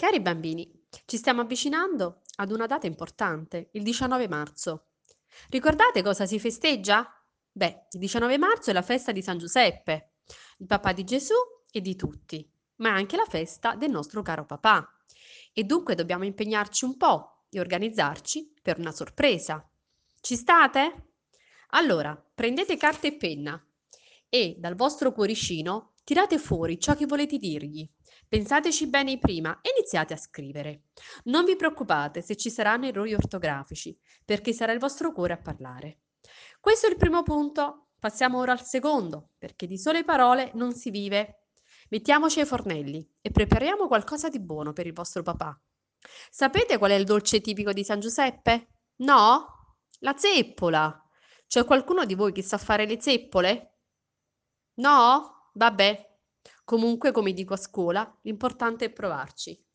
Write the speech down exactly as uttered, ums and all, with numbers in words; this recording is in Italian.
Cari bambini, ci stiamo avvicinando ad una data importante, il diciannove marzo. Ricordate cosa si festeggia? Beh, il diciannove marzo è la festa di San Giuseppe, il papà di Gesù e di tutti, ma è anche la festa del nostro caro papà. E dunque dobbiamo impegnarci un po' e organizzarci per una sorpresa. Ci state? Allora, prendete carta e penna e dal vostro cuoricino tirate fuori ciò che volete dirgli. Pensateci bene prima e iniziate a scrivere. Non vi preoccupate se ci saranno errori ortografici, perché sarà il vostro cuore a parlare. Questo è il primo punto. Passiamo ora al secondo, perché di sole parole non si vive. Mettiamoci ai fornelli e prepariamo qualcosa di buono per il vostro papà. Sapete qual è il dolce tipico di San Giuseppe? No? La zeppola. C'è qualcuno di voi che sa fare le zeppole? No? Vabbè. Comunque, come dico a scuola, l'importante è provarci.